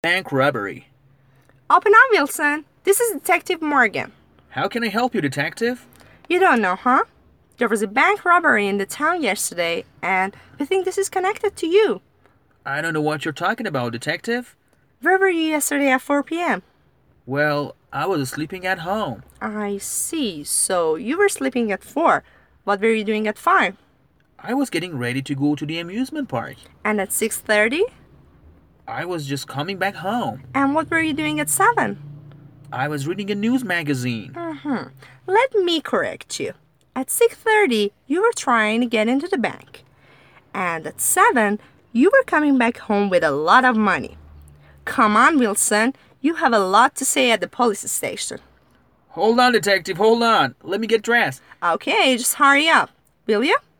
Bank robbery. Open up, Wilson. This is Detective Morgan. How can I help you, detective? You don't know, huh? There was a bank robbery in the town yesterday, and we think this is connected to you. I don't know what you're talking about, detective. Where were you yesterday at 4 p.m.? Well, I was sleeping at home. I see. So you were sleeping at 4. What were you doing at 5? I was getting ready to go to the amusement park. And at 6:30? I was just coming back home. And what were you doing at 7? I was reading a news magazine. Let me correct you. At 6:30, you were trying to get into the bank. And at 7, you were coming back home with a lot of money. Come on, Wilson. You have a lot to say at the police station. Hold on, detective, hold on. Let me get dressed. Okay, just hurry up. Will you?